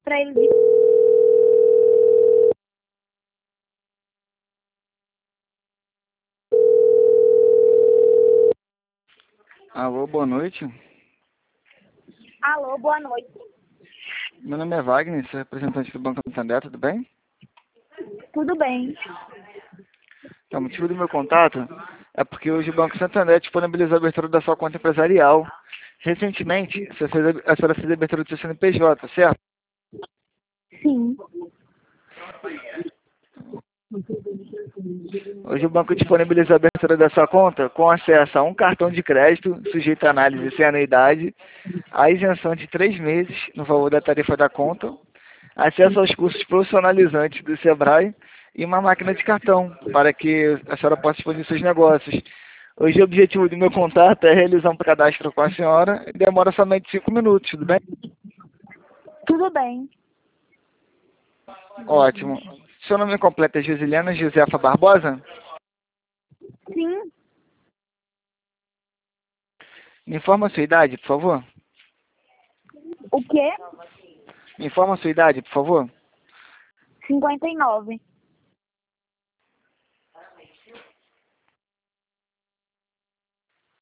para ele. Alô, boa noite. Alô, boa noite. Meu nome é Wagner, sou representante do Banco Santander, tudo bem? Tudo bem? Então, o motivo do meu contato é porque hoje o Banco Santander disponibilizou a abertura da sua conta empresarial. Recentemente, a senhora fez a abertura do seu CNPJ, certo? Sim. Hoje o banco disponibiliza a abertura da sua conta com acesso a um cartão de crédito sujeito à análise sem anuidade, a isenção de 3 meses no valor da tarifa da conta, acesso aos cursos profissionalizantes do Sebrae e uma máquina de cartão para que a senhora possa expandir seus negócios. Hoje o objetivo do meu contato é realizar um cadastro com a senhora e demora somente 5 minutos, tudo bem? Tudo bem. Ótimo. Seu nome completo é Josiliana Josefa Barbosa? Sim. Me informa a sua idade, por favor. O quê? Me informa a sua idade, por favor. 59.